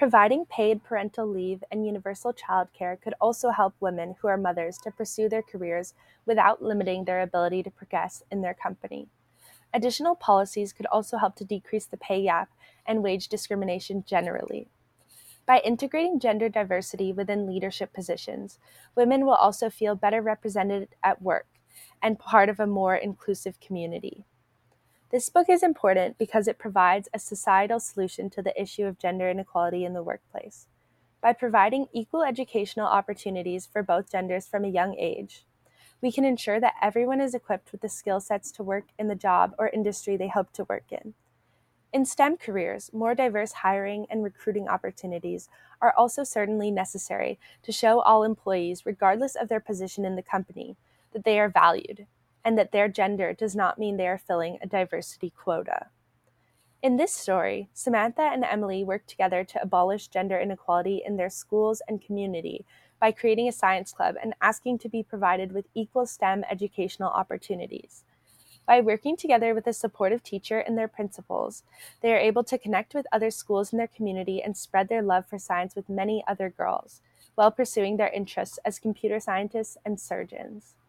Providing paid parental leave and universal childcare could also help women who are mothers to pursue their careers without limiting their ability to progress in their company. Additional policies could also help to decrease the pay gap and wage discrimination generally. By integrating gender diversity within leadership positions, women will also feel better represented at work and part of a more inclusive community. This book is important because it provides a societal solution to the issue of gender inequality in the workplace. By providing equal educational opportunities for both genders from a young age, we can ensure that everyone is equipped with the skill sets to work in the job or industry they hope to work in. In STEM careers, more diverse hiring and recruiting opportunities are also certainly necessary to show all employees, regardless of their position in the company, that they are valued and that their gender does not mean they are filling a diversity quota. In this story, Samantha and Emily work together to abolish gender inequality in their schools and community by creating a science club and asking to be provided with equal STEM educational opportunities. By working together with a supportive teacher and their principals, they are able to connect with other schools in their community and spread their love for science with many other girls, while pursuing their interests as computer scientists and surgeons.